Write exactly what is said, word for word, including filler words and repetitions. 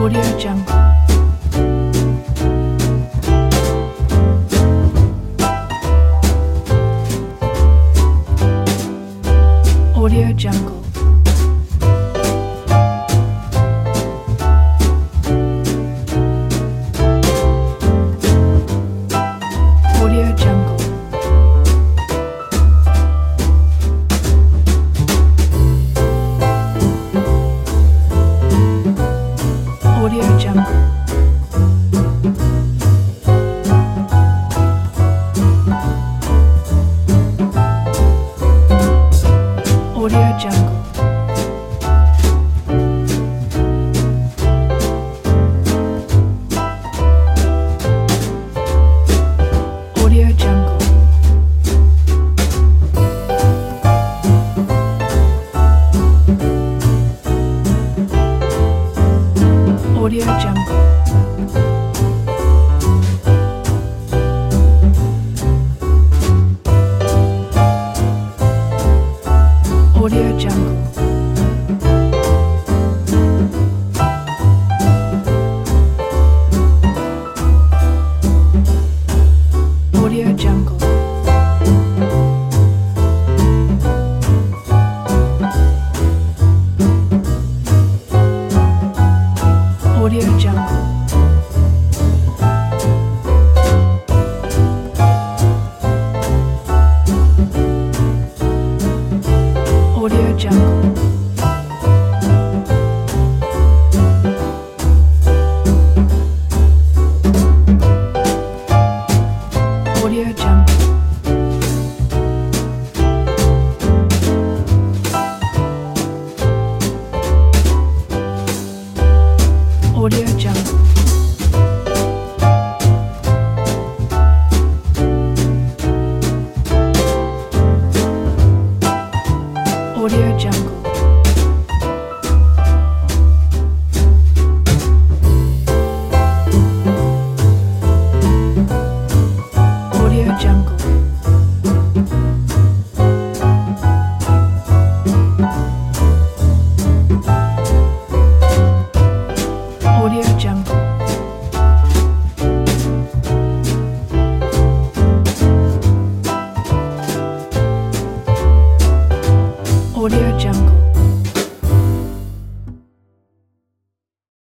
Audio Jungle. Audio Jungle. Audio Jungle. Audio Jungle. Audio Jungle. Audio Jungle. Audio Jungle. Audio Jungle. Audio Jungle. Audio Jungle. Audio Jungle. Audio Jungle. Audio Jungle. Audio Jungle. Audio Jungle.